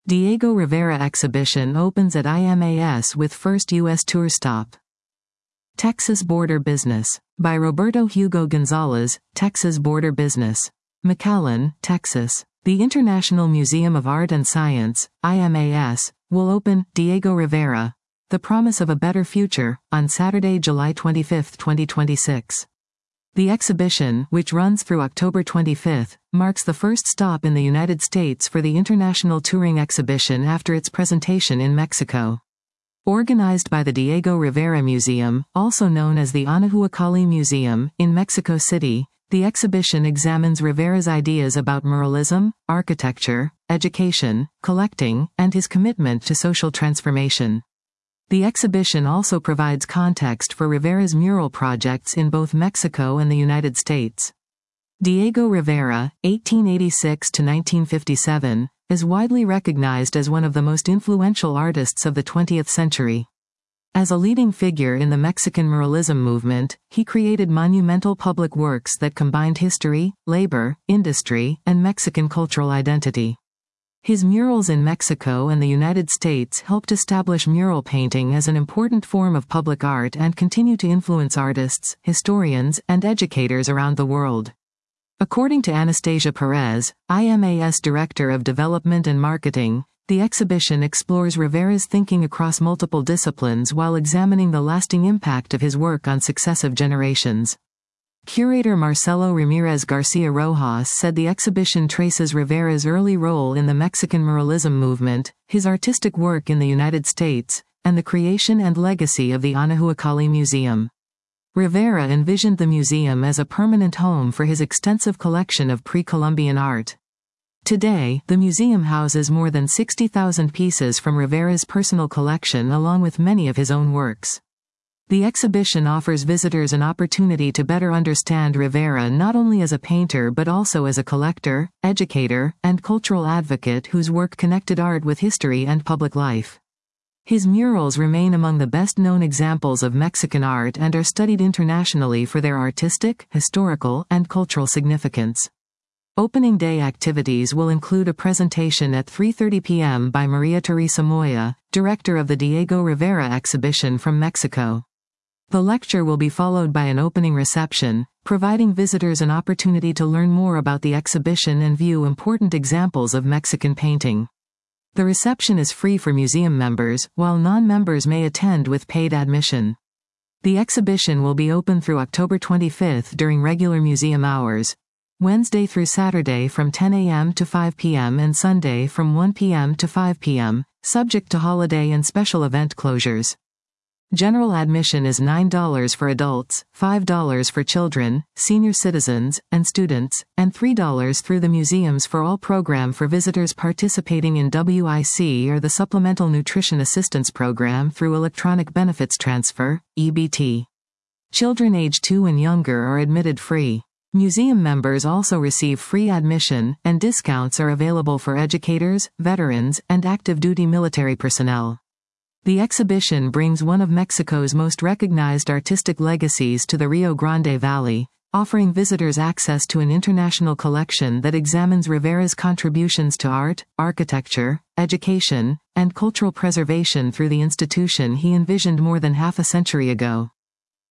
Diego Rivera exhibition opens at IMAS with first U.S. tour stop. Texas Border Business. By Roberto Hugo Gonzalez, Texas Border Business. McAllen, Texas. The International Museum of Art and Science, IMAS, will open Diego Rivera, The Promise of a Better Future, on Saturday, July 25, 2026. The exhibition, which runs through October 25, marks the first stop in the United States for the International Touring Exhibition after its presentation in Mexico. Organized by the Diego Rivera Museum, also known as the Anahuacalli Museum, in Mexico City, the exhibition examines Rivera's ideas about muralism, architecture, education, collecting, and his commitment to social transformation. The exhibition also provides context for Rivera's mural projects in both Mexico and the United States. Diego Rivera, 1886–1957, is widely recognized as one of the most influential artists of the 20th century. As a leading figure in the Mexican muralism movement, he created monumental public works that combined history, labor, industry, and Mexican cultural identity. His murals in Mexico and the United States helped establish mural painting as an important form of public art and continue to influence artists, historians, and educators around the world. According to Anastasia Perez, IMAS Director of Development and Marketing, the exhibition explores Rivera's thinking across multiple disciplines while examining the lasting impact of his work on successive generations. Curator Marcelo Ramirez Garcia Rojas said the exhibition traces Rivera's early role in the Mexican muralism movement, his artistic work in the United States, and the creation and legacy of the Anahuacalli Museum. Rivera envisioned the museum as a permanent home for his extensive collection of pre-Columbian art. Today, the museum houses more than 60,000 pieces from Rivera's personal collection along with many of his own works. The exhibition offers visitors an opportunity to better understand Rivera not only as a painter but also as a collector, educator, and cultural advocate whose work connected art with history and public life. His murals remain among the best-known examples of Mexican art and are studied internationally for their artistic, historical, and cultural significance. Opening day activities will include a presentation at 3:30 p.m. by Maria Teresa Moya, director of the Diego Rivera exhibition from Mexico. The lecture will be followed by an opening reception, providing visitors an opportunity to learn more about the exhibition and view important examples of Mexican painting. The reception is free for museum members, while non-members may attend with paid admission. The exhibition will be open through October 25 during regular museum hours, Wednesday through Saturday from 10 a.m. to 5 p.m. and Sunday from 1 p.m. to 5 p.m., subject to holiday and special event closures. General admission is $9 for adults, $5 for children, senior citizens, and students, and $3 through the museums for all program for visitors participating in WIC or the Supplemental Nutrition Assistance Program through Electronic Benefits Transfer, EBT. Children age 2 and younger are admitted free. Museum members also receive free admission, and discounts are available for educators, veterans, and active duty military personnel. The exhibition brings one of Mexico's most recognized artistic legacies to the Rio Grande Valley, offering visitors access to an international collection that examines Rivera's contributions to art, architecture, education, and cultural preservation through the institution he envisioned more than half a century ago.